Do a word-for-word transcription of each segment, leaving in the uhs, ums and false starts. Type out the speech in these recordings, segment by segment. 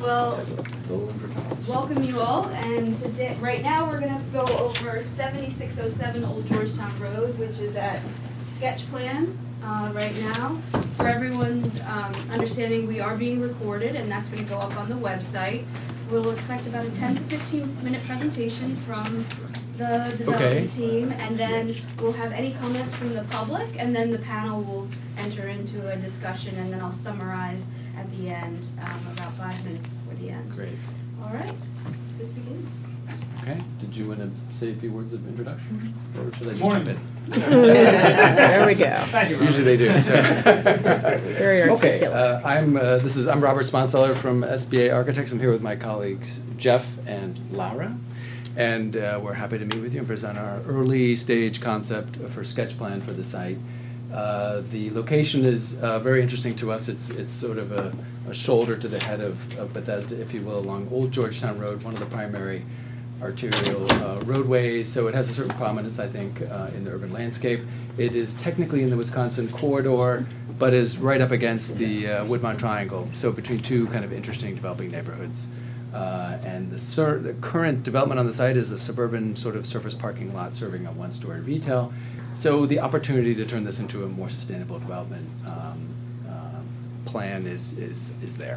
Well, welcome you all, and today, right now, we're gonna go over seventy-six oh seven Old Georgetown Road, which is at sketch plan, uh, right now. For everyone's, um, understanding, we are being recorded, and that's gonna go up on the website. We'll expect about a ten to fifteen minute presentation from the development Okay. team, and then we'll have any comments from the public, and then the panel will enter into a discussion, and then I'll summarize at the end, um, about five minutes before the end. Great. All right, let's begin. Okay, did you want to say a few words of introduction? Or should I just Morning. jump in? There we go. Thank you, Robert. Usually they do, so. Very Okay, articulate. uh, I'm, uh, this is, I'm Robert Sponseller from S B A Architects. I'm here with my colleagues Jeff and Laura. And uh, we're happy to meet with you and present our early stage concept for sketch plan for the site. Uh, the location is uh, very interesting to us. It's it's sort of a, a shoulder to the head of, of Bethesda, if you will, along Old Georgetown Road, one of the primary arterial uh, roadways. So it has a certain prominence, I think, uh, in the urban landscape. It is technically in the Wisconsin corridor, but is right up against the uh, Woodmont Triangle. So between two kind of interesting developing neighborhoods. Uh, and the, sur- the current development on the site is a suburban sort of surface parking lot serving a one-story retail. So the opportunity to turn this into a more sustainable development um, uh, plan is, is, is there.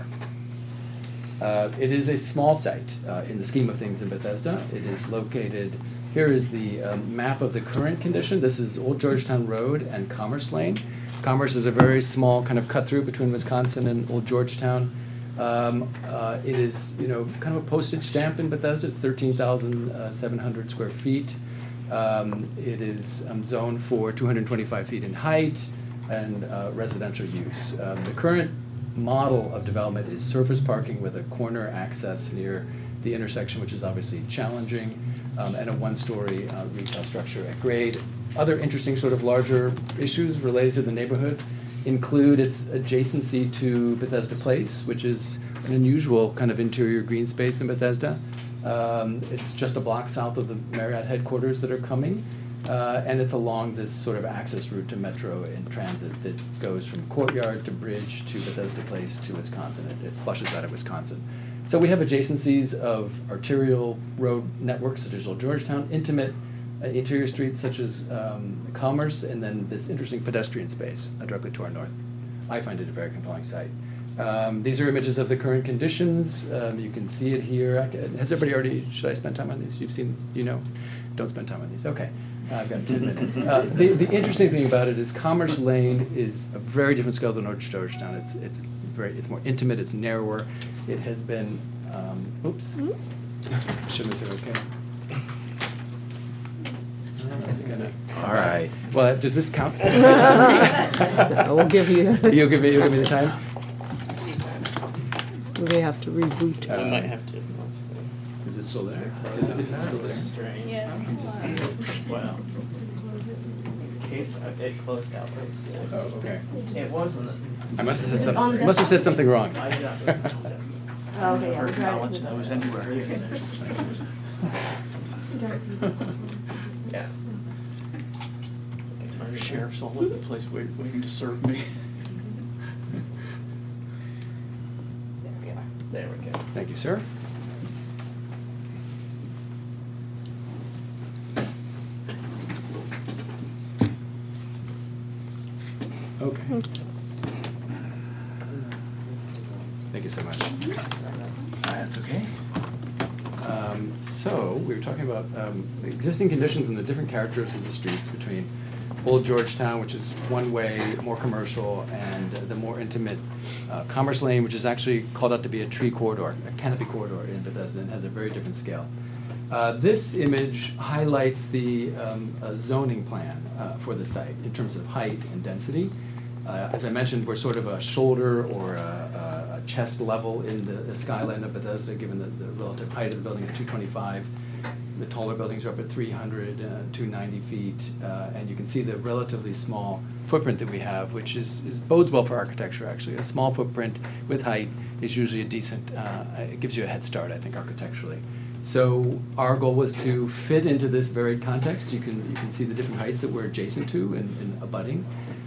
Uh, it is a small site uh, in the scheme of things in Bethesda. It is located, here is the um, map of the current condition. This is Old Georgetown Road and Commerce Lane. Commerce is a very small kind of cut through between Wisconsin and Old Georgetown. Um, uh, it is, you know, kind of a postage stamp in Bethesda. It's thirteen thousand seven hundred square feet. Um, it is um, zoned for two hundred twenty-five feet in height and uh, residential use. Um, the current model of development is surface parking with a corner access near the intersection, which is obviously challenging, um, and a one-story uh, retail structure at grade. Other interesting sort of larger issues related to the neighborhood include its adjacency to Bethesda Place, which is an unusual kind of interior green space in Bethesda. Um, it's just a block south of the Marriott headquarters that are coming, uh, and it's along this sort of access route to Metro and transit that goes from Courtyard to Bridge to Bethesda Place to Wisconsin. It, it flushes out of Wisconsin. So we have adjacencies of arterial road networks such as Old Georgetown, intimate uh, interior streets such as um, Commerce, and then this interesting pedestrian space uh, directly to our north. I find it a very compelling site. Um, these are images of the current conditions. Um, you can see it here. I can, has everybody already, should I spend time on these? You've seen, you know, don't spend time on these. Okay, uh, I've got ten minutes. Uh, the, the interesting thing about it is Commerce Lane is a very different scale than Old Georgetown. It's, it's, it's, very, it's more intimate, it's narrower. It has been, um, oops, mm-hmm. Shouldn't have said okay. All right. Well, does this count? I will give you. You'll give me, you'll give me the time? We may have to reboot. Uh, I might have to. Is it still there? Is it, is it still there? Strange. Yes. Wow. Case, uh, it closed out. Oh, okay. It wasn't. I must have said Is it on the something, must have said something wrong. I got it. Oh, okay, yeah. Or we'll try acknowledge to- that was anywhere. Yeah. Sheriff's all over the place wait- waiting to serve me. There we go. There we go. Thank you, sir. Okay. Thank you so much. That's okay. Um, so we were talking about um, the existing conditions and the different characters of the streets between Old Georgetown, which is one way, more commercial, and the more intimate uh, Commerce Lane, which is actually called out to be a tree corridor, a canopy corridor in Bethesda, and has a very different scale. Uh, this image highlights the um, uh, zoning plan uh, for the site in terms of height and density. Uh, as I mentioned, we're sort of a shoulder or a, a chest level in the, the skyline of Bethesda, given the, the relative height of the building at two twenty-five. The taller buildings are up at three hundred, uh, two ninety feet, uh, and you can see the relatively small footprint that we have, which is, is bodes well for architecture, actually. A small footprint with height is usually a decent, uh, it gives you a head start, I think, architecturally. So our goal was to fit into this varied context. You can, you can see the different heights that we're adjacent to and, and abutting.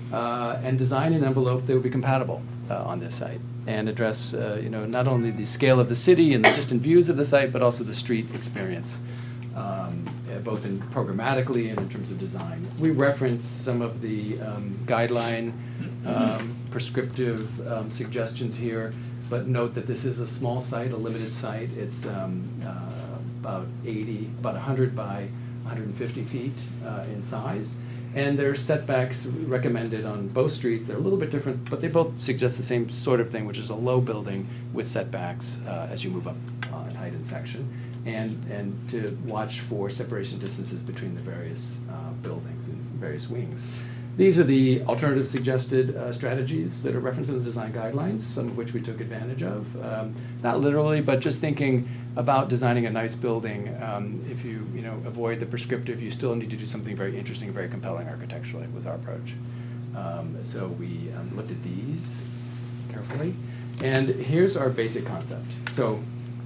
uh, and design an envelope that would be compatible uh, on this site and address, uh, you know, not only the scale of the city and the distant views of the site, but also the street experience, um, uh, both in programmatically and in terms of design. We reference some of the um, guideline um, prescriptive um, suggestions here, but note that this is a small site, a limited site. It's um, uh, about eighty, about one hundred by one hundred fifty feet uh, in size. And there are setbacks recommended on both streets. They're a little bit different, but they both suggest the same sort of thing, which is a low building with setbacks uh, as you move up uh, in height and section, and, and to watch for separation distances between the various uh, buildings and various wings. These are the alternative suggested uh, strategies that are referenced in the design guidelines, some of which we took advantage of. Um, not literally, but just thinking about designing a nice building. Um, if you you know avoid the prescriptive, you still need to do something very interesting, very compelling architecturally, was our approach. Um, so we um, looked at these carefully. And here's our basic concept. So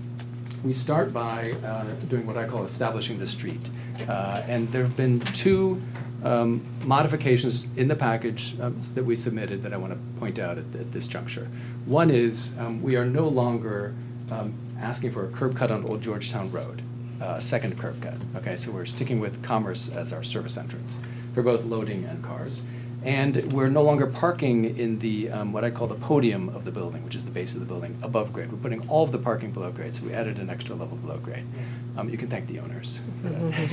we start by uh, doing what I call establishing the street. Uh, and there have been two Um, modifications in the package um, that we submitted that I want to point out at, at this juncture. One is um, we are no longer um, asking for a curb cut on Old Georgetown Road, uh, a second curb cut. Okay, so we're sticking with Commerce as our service entrance for both loading and cars. And we're no longer parking in the, um, what I call the podium of the building, which is the base of the building, above grade. We're putting all of the parking below grade, so we added an extra level below grade. Um, you can thank the owners for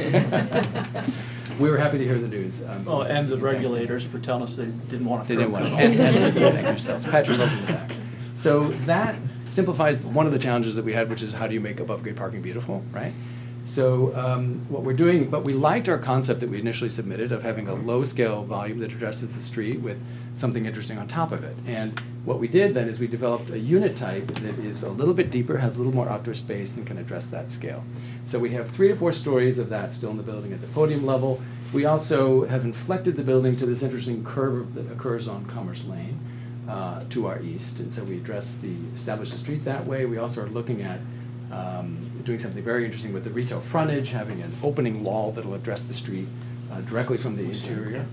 that. We were happy to hear the news. Um, Oh, and the you can thank regulators them. for telling us they didn't want to. They didn't want to, and, and you thank yourselves. Pat yourselves in the back. So that simplifies one of the challenges that we had, which is how do you make above grade parking beautiful, right? So um, what we're doing, but we liked our concept that we initially submitted of having a low scale volume that addresses the street with something interesting on top of it. And what we did then is we developed a unit type that is a little bit deeper, has a little more outdoor space, and can address that scale. So we have three to four stories of that still in the building at the podium level. We also have inflected the building to this interesting curve that occurs on Commerce Lane uh, to our east. And so we address the, establish the street that way. We also are looking at um, doing something very interesting with the retail frontage, having an opening wall that'll address the street uh, directly from the interior.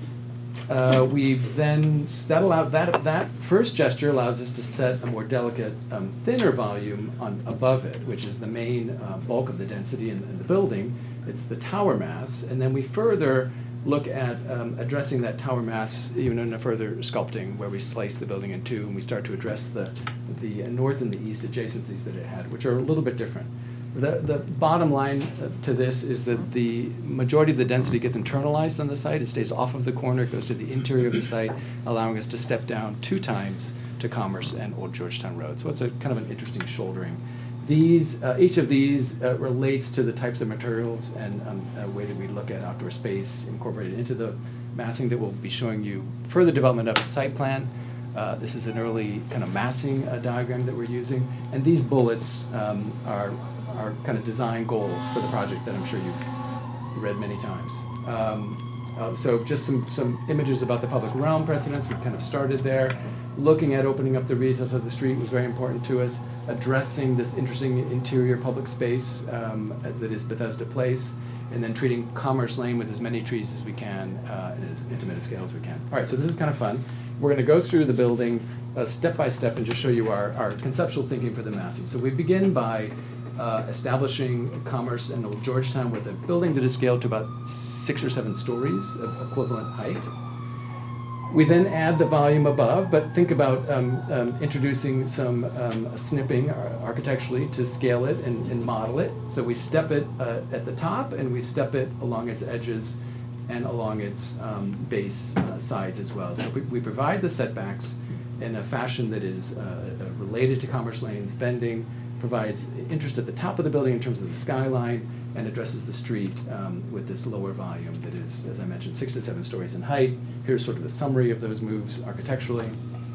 Uh, we then, that allow, that, that first gesture allows us to set a more delicate, um, thinner volume on, above it, which is the main uh, bulk of the density in, in the building. It's the tower mass, and then we further look at um, addressing that tower mass even in a further sculpting where we slice the building in two and we start to address the, the north and the east adjacencies that it had, which are a little bit different. The, the bottom line to this is that the majority of the density gets internalized on the site. It stays off of the corner, it goes to the interior of the site, allowing us to step down two times to Commerce and Old Georgetown Road. So it's a kind of an interesting shouldering. These, uh, each of these uh, relates to the types of materials and um, a way that we look at outdoor space incorporated into the massing that we'll be showing you further development of the site plan. Uh, this is an early kind of massing uh, diagram that we're using. And these bullets um, are, are kind of design goals for the project that I'm sure you've read many times. Um, uh, so just some, some images about the public realm precedents. We've kind of started there. Looking at opening up the retail to the street was very important to us. Addressing this interesting interior public space um, that is Bethesda Place, and then treating Commerce Lane with as many trees as we can uh, and as intimate a scale as we can. All right, so this is kind of fun. We're going to go through the building uh, step by step and just show you our, our conceptual thinking for the massing. So we begin by uh, establishing Commerce and Old Georgetown with a building that is scaled to about six or seven stories of equivalent height. We then add the volume above, but think about um, um, introducing some um, snipping architecturally to scale it and, and model it. So we step it uh, at the top, and we step it along its edges and along its um, base uh, sides as well. So we, we provide the setbacks in a fashion that is uh, related to Commerce Lane's bending, provides interest at the top of the building in terms of the skyline, and addresses the street um, with this lower volume that is, as I mentioned, six to seven stories in height. Here's sort of the summary of those moves architecturally.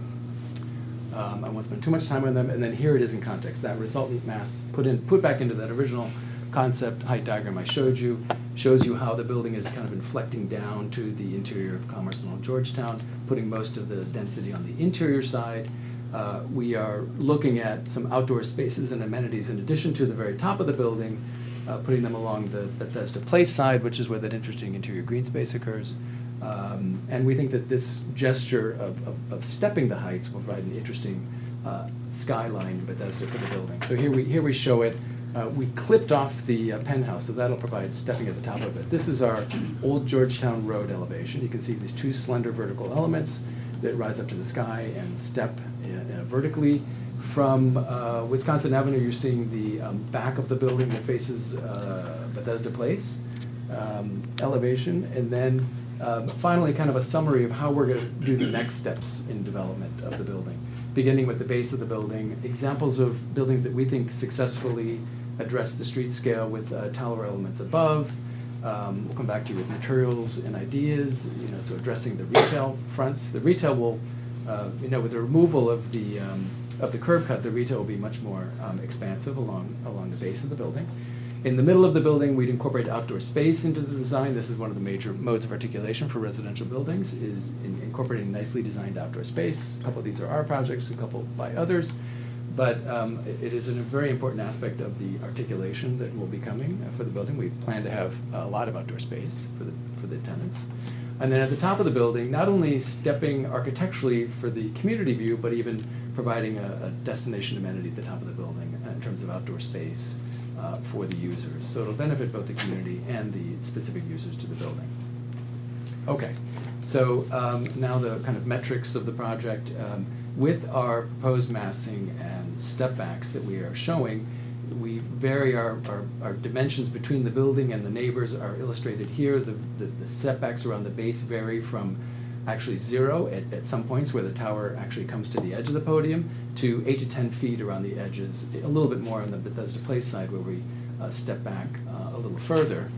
Um, I won't spend too much time on them, and then here it is in context. That resultant mass put in, put back into that original concept height diagram I showed you, shows you how the building is kind of inflecting down to the interior of Commerce and Old Georgetown, putting most of the density on the interior side. Uh, we are looking at some outdoor spaces and amenities in addition to the very top of the building, uh, putting them along the Bethesda Place side, which is where that interesting interior green space occurs. Um, and we think that this gesture of, of, of stepping the heights will provide an interesting uh, skyline in Bethesda for the building. So here we, here we show it. Uh, we clipped off the uh, penthouse, so that'll provide stepping at the top of it. This is our old Georgetown Road elevation. You can see these two slender vertical elements that rise up to the sky and step uh, uh, vertically. From uh, Wisconsin Avenue, you're seeing the um, back of the building that faces uh, Bethesda Place um, elevation. And then um, finally, kind of a summary of how we're going to do the next steps in development of the building, beginning with the base of the building, examples of buildings that we think successfully address the street scale with uh, tower elements above. Um, we'll come back to you with materials and ideas, you know, so addressing the retail fronts. The retail will, uh, you know, with the removal of the um, of the curb cut, the retail will be much more um, expansive along along the base of the building. In the middle of the building, we'd incorporate outdoor space into the design. This is one of the major modes of articulation for residential buildings, is in incorporating nicely designed outdoor space. A couple of these are our projects, a couple by others. But um, it, it is a very important aspect of the articulation that will be coming uh, for the building. We plan to have a lot of outdoor space for the, for the tenants. And then at the top of the building, not only stepping architecturally for the community view, but even providing a, a destination amenity at the top of the building uh, in terms of outdoor space uh, for the users. So it'll benefit both the community and the specific users to the building. Okay, so um, now the kind of metrics of the project. Um, with our proposed massing and step backs that we are showing, we vary our, our, our dimensions between the building and the neighbors are illustrated here. The, the, the setbacks around the base vary from actually zero at, at some points where the tower actually comes to the edge of the podium to eight to ten feet around the edges, a little bit more on the Bethesda Place side where we uh, step back uh, a little further.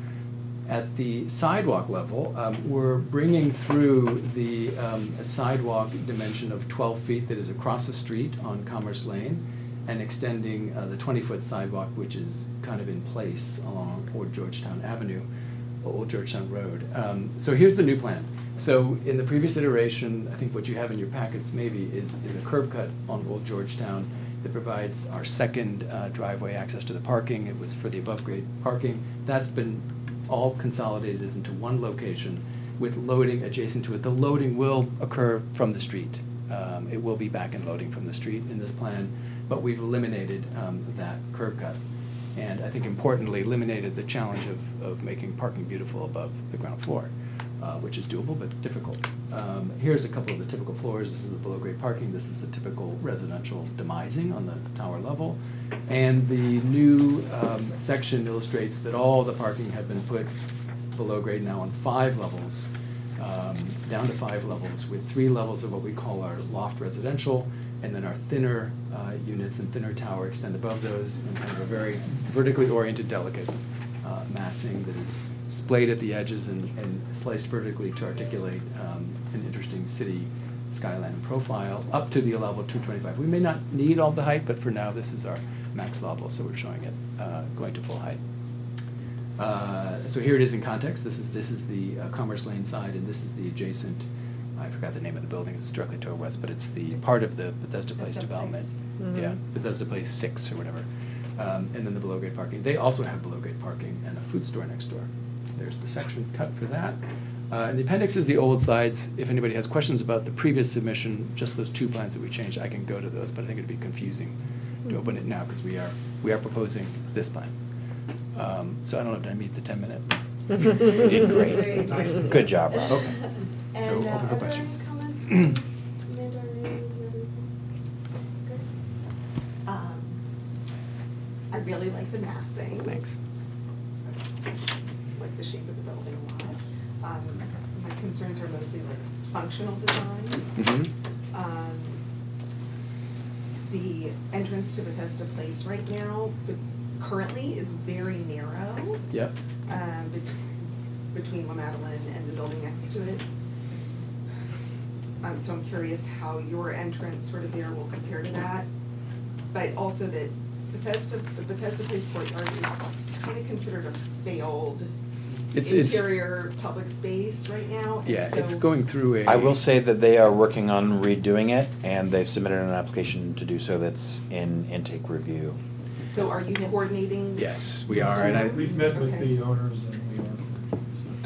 At the sidewalk level, um, we're bringing through the um, a sidewalk dimension of twelve feet that is across the street on Commerce Lane and extending uh, the twenty-foot sidewalk, which is kind of in place along Old Georgetown Avenue, Old Georgetown Road. Um, so here's the new plan. So in the previous iteration, I think what you have in your packets maybe is, is a curb cut on Old Georgetown that provides our second uh, driveway access to the parking. It was for the above grade parking. That's been all consolidated into one location with loading adjacent to it. The loading will occur from the street. Um, it will be back and loading from the street in this plan, but we've eliminated um, that curb cut. And I think importantly, eliminated the challenge of, of making parking beautiful above the ground floor, uh, which is doable but difficult. Um, here's a couple of the typical floors. This is the below grade parking. This is a typical residential demising on the tower level. And the new um, section illustrates that all the parking had been put below grade now on five levels, um, down to five levels, with three levels of what we call our loft residential, and then our thinner uh, units and thinner tower extend above those in kind of a very vertically oriented, delicate uh, massing that is splayed at the edges and, and sliced vertically to articulate um, an interesting city skyline profile up to the level two twenty-five. We may not need all the height, but for now this is our max level, so we're showing it uh, going to full height. Uh, so here it is in context. This is this is the uh, Commerce Lane side, and this is the adjacent. I forgot the name of the building. It's directly to our west, but it's the part of the Bethesda Place Bethesda development. Place. Mhm. Yeah, Bethesda Place six or whatever, um, and then the below grade parking. They also have below grade parking and a food store next door. There's the section cut for that. Uh, and the appendix is the old slides. If anybody has questions about the previous submission, just those two plans that we changed, I can go to those, but I think it'd be confusing to open it now because we are we are proposing this plan. Um, so I don't know, did I meet the ten minute? You did great. Great. Good job, Rob. Okay. And So, uh, open for are there questions. any comments from Amanda or Mary? Good. Um, I really like the massing. Thanks. Like the shape of the building a lot. Um, my concerns are mostly like functional design. Mm-hmm. Um, the entrance to Bethesda Place right now, but currently is very narrow. Yep. Um, be- between La Madeleine and the building next to it. Um, so I'm curious how your entrance sort of there will compare to that. But also that Bethesda, the Bethesda Place courtyard is kind of considered a failed It's it's interior public space right now. and yeah, it's so- going through a. I will say that they are working on redoing it, and they've submitted an application to do so that's in intake review. So are you coordinating? Yes, we are, and I. We've met with Okay. the owners and we are.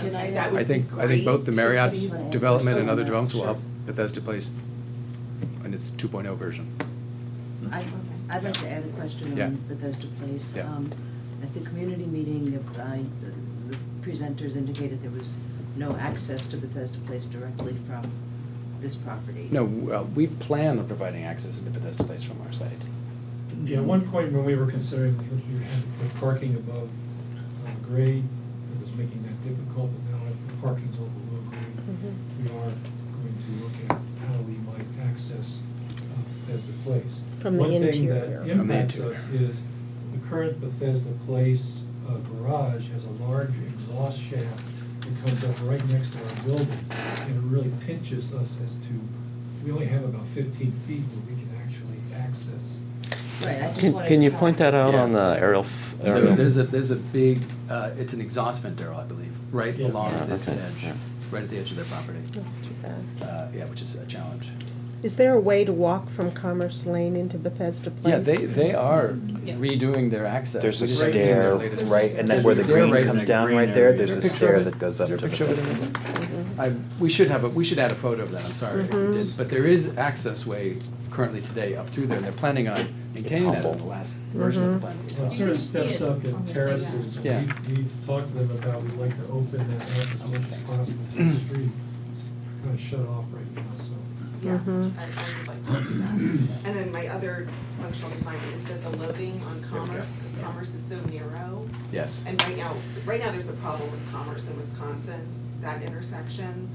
Can I, Okay, that uh, would I be think, I think both the great to Marriott see. development and other Sure. developments will help Bethesda Place in its two point oh version. I, Okay. I'd like to add a question Yeah. on Bethesda Place. Yeah. Um, At the community meeting, uh, I- the presenters indicated there was no access to Bethesda Place directly from this property. No, well, we plan on providing access into Bethesda Place from our site. Yeah, at one point when we were considering, if you had to put parking above uh, grade, it was making that difficult, but now that the parking's all below grade, we are going to look at how we might access uh, Bethesda Place. From the One interior. thing that From the impacts us is the current Bethesda Place uh, garage has a large exhaust shaft that comes up right next to our building, and it really pinches us as to, we only have about fifteen feet where we can actually access. Right, I just Can, wanted can you to point that out Yeah. on the aerial? f- So aerial? there's a, there's a big, uh, it's an exhaust vent, Daryl, I believe, right Yeah. along Yeah, this okay, edge, yeah. right at the edge of their property. That's too bad. Uh, yeah, which is a challenge. Is there a way to walk from Commerce Lane into Bethesda Place? Yeah, they, they are redoing their access. There's a We just haven't seen their stair, latest- right, and then There's where a the stair green right comes there. down green right there, area. Is there's there a picture of stair it? that goes Is up there to a picture of it in Bethesda. this? I, we should have a, we should add a photo of that, I'm sorry if we Mhm. did. But there is access way currently today up through there, and they're planning on maintaining that in humble. the last version of the plan. Well, it You sort can of see steps it up on in the site terraces. Yeah. We've, we've talked to them about, we'd like to open that up as much as possible to the street. It's kind of shut off right now, so. Yeah, Mhm. I, I would like to do that. And then my other functional design is that the loading on There we go. Commerce, because Commerce is so narrow. Yes. And right now, right now, there's a problem with Commerce in Wisconsin, that intersection.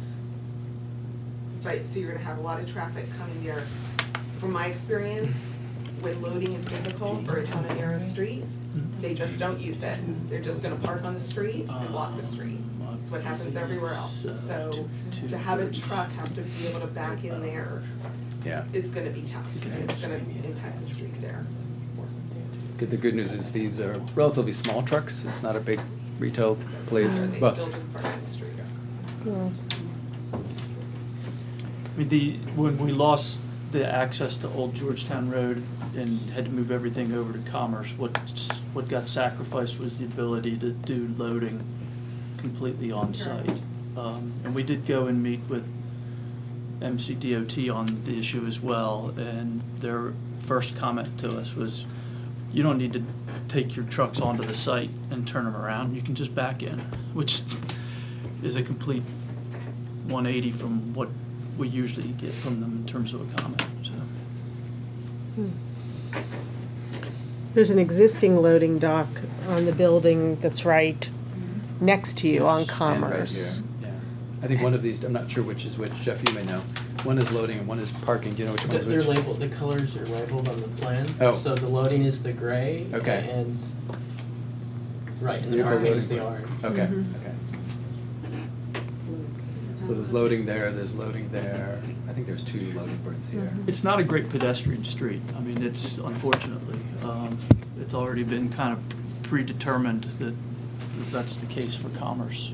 But, so you're gonna have a lot of traffic coming there. From my experience, when loading is difficult or it's on a narrow street, they just don't use it. They're just gonna park on the street and block the street. It's what happens everywhere else. So to have a truck have to be able to back in there Yeah. is gonna be tough. It's gonna impact the street there. Good, the good news is these are relatively small trucks. It's not a big retail place. Or they but- still just park on the street. Well, I mean, the, when we lost the access to Old Georgetown Road and had to move everything over to Commerce, what, s- what got sacrificed was the ability to do loading completely on site. Um, and we did go and meet with M C D O T on the issue as well, and their first comment to us was, you don't need to take your trucks onto the site and turn them around, you can just back in, which is a complete one eighty from what we usually get from them in terms of a comment, so. hmm. There's an existing loading dock on the building that's right next to you on And right Commerce. here, yeah. I think one of these, I'm not sure which is which, Jeff, you may know. One is loading and one is parking. Do you know which one is They're which? labeled, the colors are labeled on the plan. Oh. So the loading is the gray. Okay. And, right, and the Vehicle parking is loading. the orange. Okay, Mhm. okay. So there's loading there, there's loading there. I think there's two loading ports here. Mhm. It's not a great pedestrian street. I mean, it's unfortunately, um, it's already been kind of predetermined that that's the case for Commerce.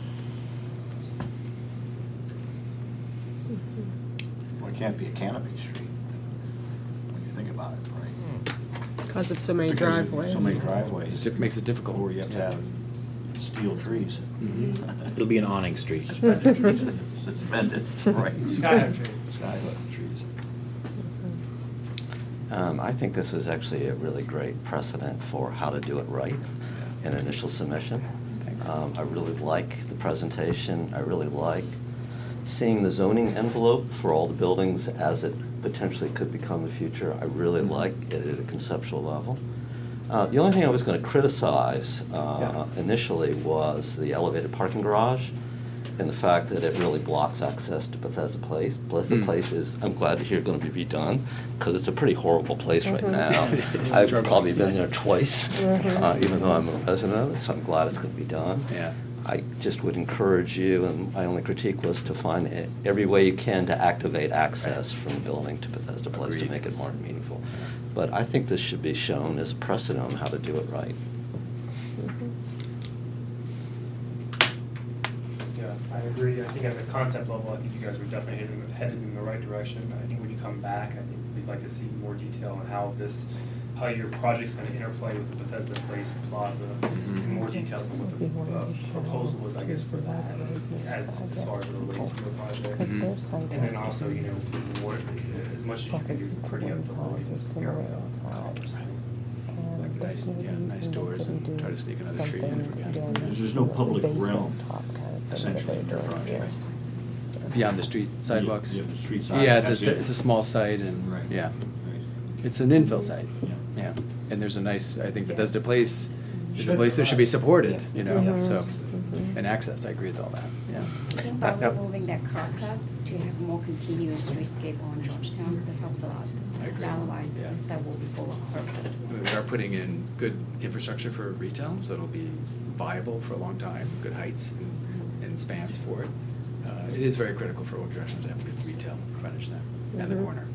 Well, it can't be a canopy street, when you think about it, right? Because of so many Because of driveways. So many driveways. It's diff- makes it difficult. Or you have to Yeah. have steel trees. Mhm. It'll be an awning street. Suspended trees, suspended, right. Skyhook trees. Skyhook trees. Um, I think this is actually a really great precedent for how to do it right in initial submission. Thanks. Um, I really like the presentation. I really like seeing the zoning envelope for all the buildings as it potentially could become the future. I really like it at a conceptual level. Uh, the only thing I was going to criticize uh, Yeah. initially was the elevated parking garage and the fact that it really blocks access to Bethesda Place. Bethesda Mm. Place is, I'm glad to hear, going to be redone, because it's a pretty horrible place right Mhm. now. It's I've trouble. probably been there twice, Mhm. uh, even though I'm a resident of it, so I'm glad it's going to be done. Yeah. I just would encourage you, and my only critique was to find e- every way you can to activate access Right. from the building to Bethesda Place to Agreed. make it more meaningful. But I think this should be shown as a precedent on how to do it right. Yeah, I agree. I think at the concept level, I think you guys are definitely headed, headed in the right direction. I think when you come back, I think we'd like to see more detail on how this how your project's gonna interplay with the Bethesda Place Plaza, and more details on what the uh, proposal was, I guess, for that, as, as far as it relates to your project. Mhm. And then also, you know, what, as much as you can do, pretty up the volume of your uh, commerce thing. Like nice, yeah, nice doors and try to sneak another street in if we can. Because there's no public realm, essentially, in your project. Beyond the street sidewalks? Yeah, the street Yeah, sidewalks, it's a, that's it. it's a small site and, Right. yeah. Right. It's an infill site, Yeah. yeah. And there's a nice, I think Bethesda Place is a Should place that should be provide- supported, you know, Mhm. so. And accessed, I agree with all that, yeah. I think by removing that curb cut to have more continuous streetscape on Georgetown, that helps a lot. I Because agree. otherwise, Yeah. this side will be full of curb cuts. We are putting in good infrastructure for retail, so it'll be viable for a long time, good heights and, and spans for it. Uh, it is very critical for Old Georgetown to have good retail frontage there, and the Mhm. corner.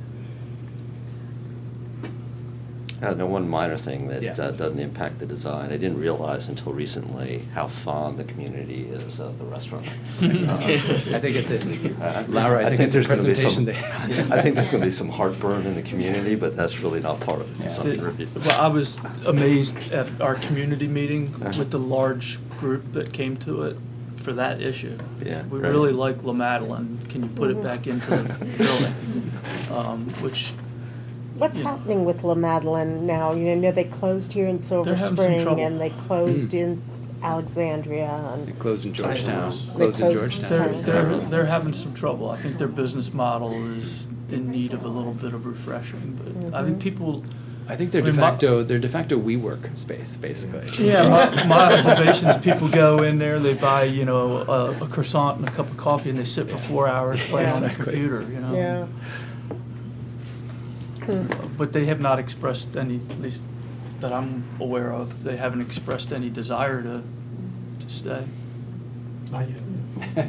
Uh, no, one minor thing that Yeah. uh, doesn't impact the design. I didn't realize until recently how fond the community is of the restaurant. Uh, I think at the, I- Laura, I think at the there's gonna be presentation some- they. I think there's going to be some heartburn in the community, but that's really not part of the Yeah. design review. Well, I was amazed at our community meeting Uh-huh. with the large group that came to it for that issue. Yeah, We right. really like La Madeline, can you put it back into the building? Um, Which, What's Yeah. happening with La Madeline now? You know, they closed here in Silver They're having some Spring trouble. and they closed Mm. in Alexandria They and. closed in Georgetown, They closed in closed- Georgetown. they're, they're, they're having some trouble. I think their business model is in need of a little bit of refreshing, but I think Mhm. people, I think they're I de mean, my- facto, they're de facto WeWork space, basically. yeah, my, my observations, people go in there, they buy, you know, a, a croissant and a cup of coffee and they sit for four hours playing on the Exactly. computer, you know? Yeah. Hmm. But they have not expressed any, at least that I'm aware of, they haven't expressed any desire to, to stay. Not yet.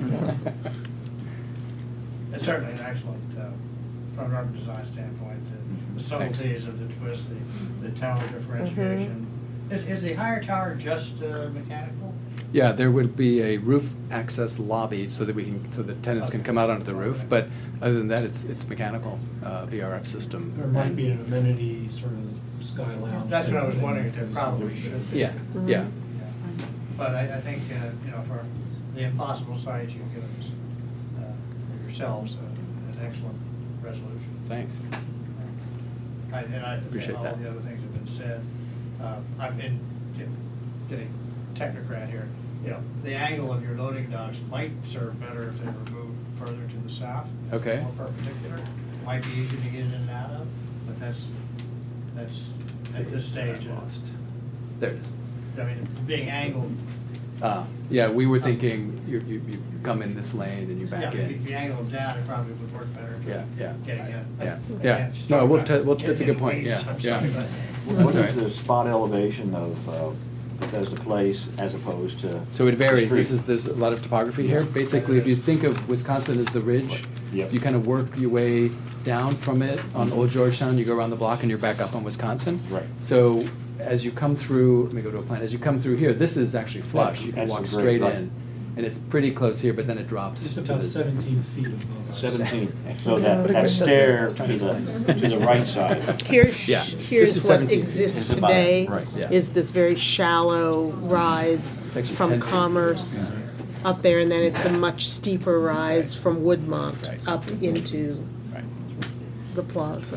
It's certainly an excellent, uh, from an urban design standpoint, the- the subtleties of the twist, the, the tower differentiation. Is, is the higher tower just uh, mechanical? Yeah, there would be a roof access lobby so that we can, so that tenants can come out onto the roof, but other than that, it's, it's mechanical, uh, V R F system. There might be an amenity sort of sky lounge. That's what I was type wondering, thing, if there probably should be. Yeah, yeah. Yeah. But I, I think, uh, you know, for the impossible site, you've given us, uh, yourselves uh, an excellent resolution. Thanks. I- And I, Appreciate all that. the other things have been said. Uh, I've been you know, getting technocrat here. You know, the angle of your loading docks might serve better if they were moved further to the south. Okay. More perpendicular. Might be easier to get in and out of, but that's, that's at this stage. uh, Lost. There it is. I mean, being angled. Uh, yeah, we were thinking you, you, you come in this lane and you back Yeah, in. if you angle down, it probably would work better. Yeah, yeah. Getting in. Yeah, I yeah. can't No, start we'll, by t- we'll, that's a getting good point, weeds, yeah, I'm yeah. sorry, but- What That's is all the right. spot elevation of uh, Bethesda Place as opposed to? So it varies. the This street? is, there's a lot of topography here. Basically, if you think of Wisconsin as the ridge, Yep. you kind of work your way down from it on Old Georgetown, you go around the block and you're back up on Wisconsin. Right. So as you come through, let me go to a plan, as you come through here, this is actually flush. You can That's walk the straight grade, right. in. And it's pretty close here, but then it drops. It's to about the- seventeen feet above us. Seventeen, so that, that stair to the, to the right side. Here's, Yeah, here's this is what seventeen. exists It's about- today, right, yeah. is this very shallow rise It's actually from ten feet. Commerce up there, and then it's a much steeper rise from Woodmont Right. up into Right. the plaza.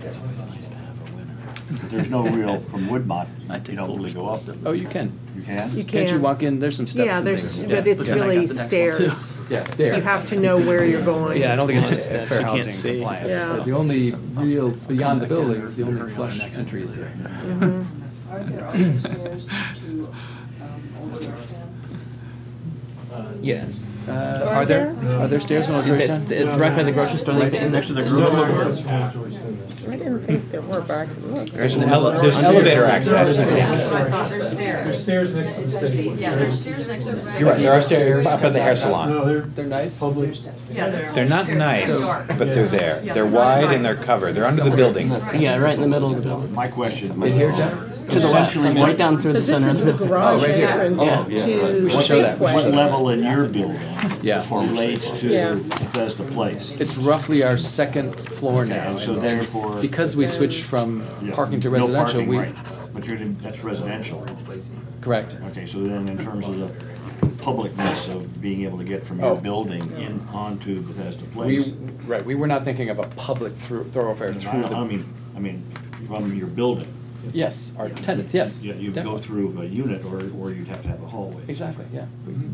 There's no real, from Woodmont, I you take don't full really go up. Oh, you can. You can? You Can't you can. walk in? There's some steps Yeah, and there's, things. but Yeah. it's But then I got really the next one, too. stairs. Yeah, stairs. You have to know where you're going. Yeah, I don't think it's Steps uh, you fair can't housing see. compliant. Yeah. The only real, beyond the buildings, the only flush entry is there. Mhm. Are there other stairs to um, Old Georgetown? Yeah. Uh, are there, are there stairs on Old Georgetown? Right by the grocery store, like next to the There's no grocery access store. from Old Georgetown. I didn't think there were back. Look. There's an ele- there's elevator access. I thought there's There's stairs. stairs next to the city. Yeah, there's stairs next to the. You're right, there are stairs up in the hair salon. No, they're They're nice. public. Yeah, they're. They're not nice, but they're there. They're wide and they're covered. They're under the building. Yeah, right in the middle of the building. My question. In here, Jeff? To the left, Essentially, right down through the Because this center is of the the. garage Oh, right here. entrance Oh, yeah. to We should show that. We should What Safeway. level in your building Yeah. relates Yeah. to Bethesda Place. It's roughly our second floor now. And so therefore. Because we switched from Yeah, parking to no residential, parking, we. right. But you're, in- that's residential. Correct. Okay, so then in terms of the publicness of being able to get from your Oh. building in onto Bethesda We, Place. right, we were not thinking of a public through thoroughfare I through I the. mean, I mean, from your building. Yes, our tenants, yes. Yeah, you'd go definitely. through a unit or, or you'd have to have a hallway. Exactly, yeah. Mhm.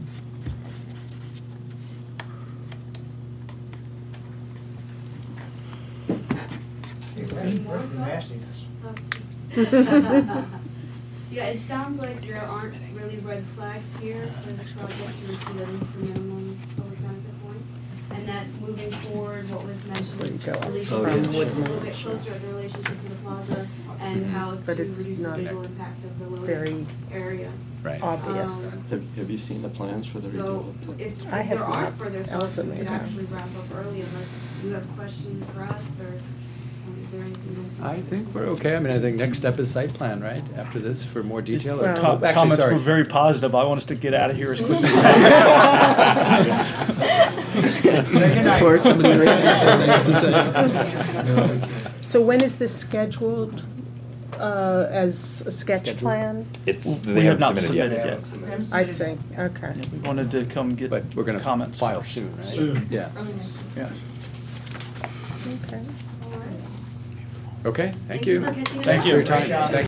Where's the nastiness? Yeah, it sounds like there aren't really red flags here for this project to receive at least the minimum public benefit points. And that moving forward, what was mentioned, where you go up at least from a Woodman. little bit closer at the relationship to the plaza and how to But it's reduce the not visual impact of the very loading area. Right. obvious. Um, Have, have you seen the plans for the So redo? if if I have there are not. further thoughts, Allison we may could have. actually wrap up early unless you have questions for us or um, is there anything else? I think we're okay. I mean, I think next step is site plan, right? After this, for more detail. or- Well- Co- Oh, actually, Comments sorry. were very positive. I want us to get out of here as quickly as Before somebody leaves. So when is this scheduled, uh, as a sketch Scheduled? plan? It's, We they have haven't not submitted submitted yet. yet. I see, okay. Yeah, we wanted to come get But we're gonna comments file first. soon, right? Soon. Yeah. Early next week. Yeah. Okay. All right. Okay, thank Thank you you. for catching us Thanks up. for your time. Great job. Thank